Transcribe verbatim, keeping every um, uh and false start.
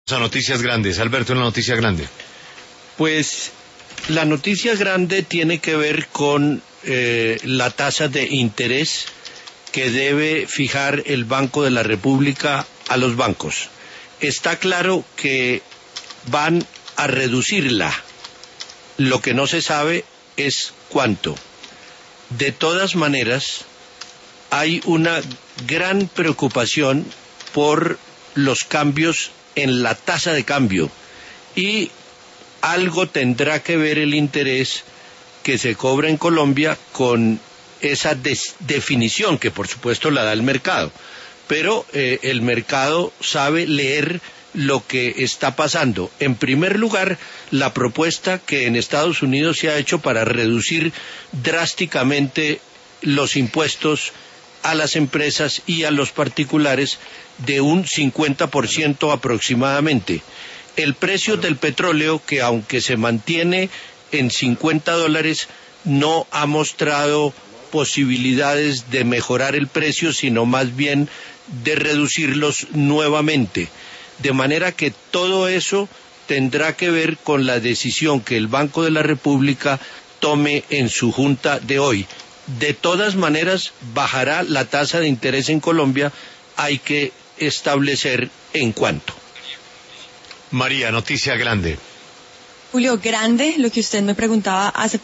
A noticias grandes. Alberto, en la noticia grande. Pues la noticia grande tiene que ver con eh, la tasa de interés que debe fijar el Banco de la República a los bancos. Está claro que van a reducirla. Lo que no se sabe es cuánto. De todas maneras, hay una gran preocupación por los cambios en la tasa de cambio y algo tendrá que ver el interés que se cobra en Colombia con esa definición que por supuesto la da el mercado, pero eh, el mercado sabe leer lo que está pasando. En primer lugar, la propuesta que en Estados Unidos se ha hecho para reducir drásticamente los impuestos a las empresas y a los particulares de un cincuenta por ciento aproximadamente. El precio del petróleo, que aunque se mantiene en cincuenta dólares, no ha mostrado posibilidades de mejorar el precio, sino más bien de reducirlos nuevamente. De manera que todo eso tendrá que ver con la decisión que el Banco de la República tome en su junta de hoy. De todas maneras, bajará la tasa de interés en Colombia, hay que establecer en cuánto. María, noticia grande. Julio, grande, lo que usted me preguntaba hace